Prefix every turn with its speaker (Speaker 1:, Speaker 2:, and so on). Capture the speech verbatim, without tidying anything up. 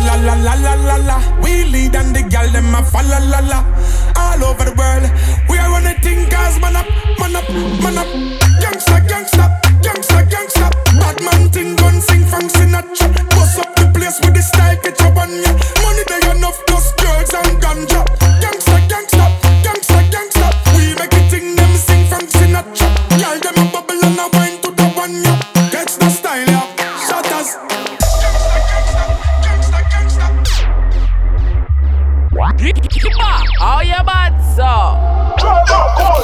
Speaker 1: la la la la la la. We lead and the gal them a follow la la. All over the world, we are running things, cause man up, man up, man up. Gangsta, gangsta, gangsta, gangsta. Bad man thing gun sing from Sinatra. Bust up the place with the style, get your one ya. Money they enough, plus girls and ganja. Gangsta, gangsta, gangsta, gangsta. We make it thing them sing from Sinatra. Girl them a bubble and a wine to the one ya. Catch the style ya, shatters.
Speaker 2: How you bad, so?